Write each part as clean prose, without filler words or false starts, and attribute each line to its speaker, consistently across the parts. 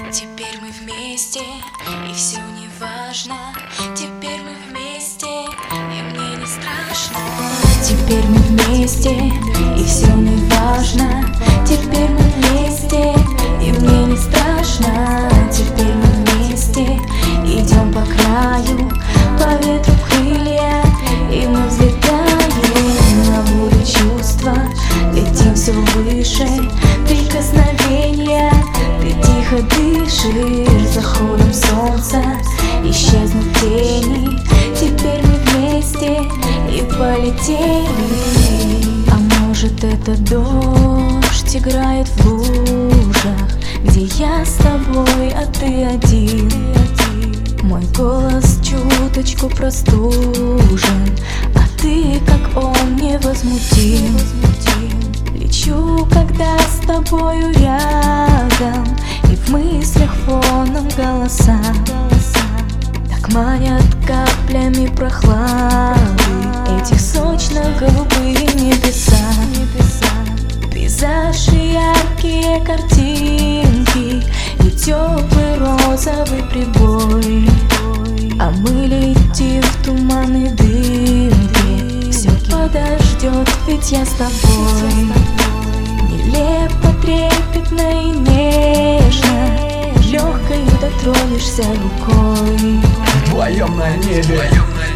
Speaker 1: Теперь мы вместе, и все не важно. Теперь мы вместе, и мне не страшно. Теперь мы вместе, и все не важно. Теперь мы вместе, и мне не страшно. Теперь мы вместе, идем по краю, по ветру крылья, и мы взлетаем на море чувства. Летим все выше, прикосновения. Ты тихо дышишь заходом солнца, исчезнут тени. Теперь мы вместе и полетели. А может, это дождь играет в лужах, где я с тобой, а ты один. Мой голос чуточку простужен, а ты, как он, невозмутим. Лечу, когда с тобою рядом, и в мыслях фоном голоса так манят каплями прохлады эти сочно-голубые небеса. Пейзажи, яркие картинки и теплый розовый прибой, а мы летим в туманной дымке. Все подождет, ведь я с тобой. Нелепо, трепетно и нежно, легкой дотронешься рукой.
Speaker 2: Вдвоем на небе,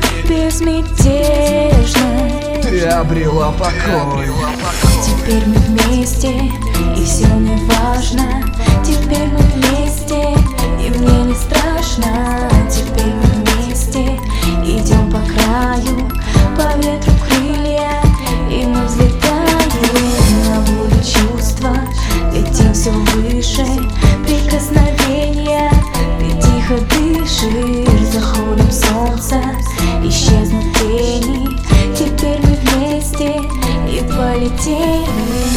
Speaker 1: безмятежно,
Speaker 2: ты обрела покой.
Speaker 1: Теперь мы вместе, и все не важно. Теперь мы вместе, и мне не страшно. Теперь мы вместе, идем по краю, по ветру крылья, и мы взлетаем на волю чувства. Летим все выше, прикосновения. Ты тихо дышишь заходом солнца, исчезнут тени. Теперь мы вместе и полетели.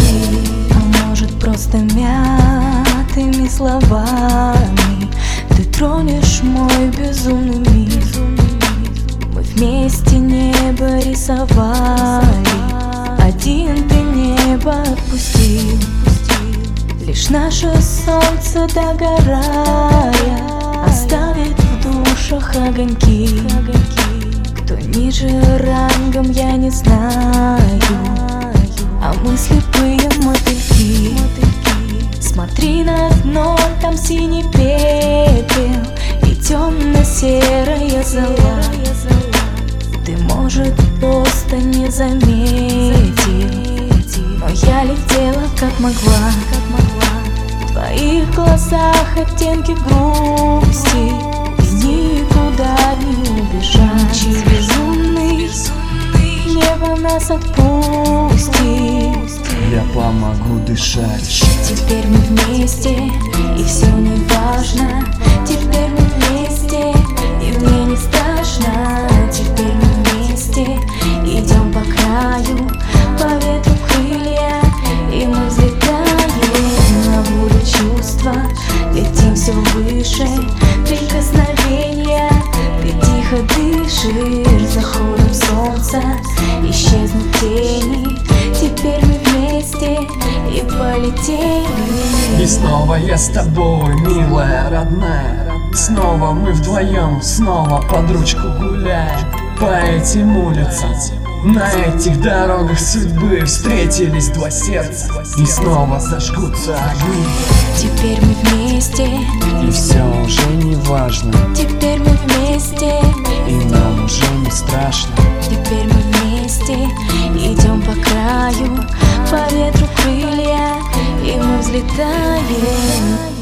Speaker 1: А может, просто мятыми словами ты тронешь мой безумный мир. Мы вместе небо рисовали, один ты небо отпустил. Лишь наше солнце, догорая, оставит в душах огоньки. Кто ниже рангом, я не знаю, а мы слепые мотыльки. Смотри на дно, там синий пепел и темно-серая зола. Ты, может, просто не заметил, но я летела как могла. В твоих глазах оттенки грусти, и никуда не убежать. Безумный, небо нас отпустит.
Speaker 2: Я помогу дышать.
Speaker 1: Теперь мы вместе, и все не важно. Теперь мы вместе, и мне не страшно. Теперь мы вместе, идем по краю, по ветру крылья, и мы взлетаем на волю чувства. Летим все выше, прикосновения. Ты тихо дышишь заходом солнца, исчезнут тени. Теперь мы вместе и полетели.
Speaker 2: И снова я с тобой, милая, родная. Снова мы вдвоем, снова под ручку гуляем по этим улицам. На этих дорогах судьбы встретились два сердца, и снова зажгутся огни.
Speaker 1: Теперь мы вместе,
Speaker 2: и все уже не важно.
Speaker 1: теперь мы вместе,
Speaker 2: и нам уже не страшно.
Speaker 1: теперь мы вместе, идем по краю, по ветру крылья, и мы взлетаем.